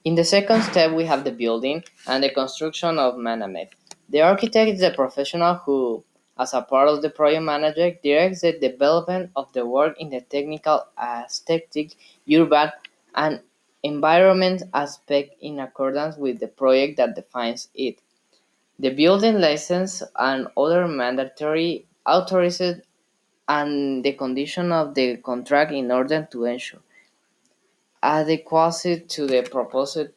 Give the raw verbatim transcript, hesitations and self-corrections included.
In the second step, we have the building and the construction of management. The architect is the professional who, as a part of the project manager, directs the development of the work in the technical, aesthetic, urban, and environment aspect in accordance with the project that defines it. The building license and other mandatory authorized and the condition of the contract in order to ensure adequacy to the proposed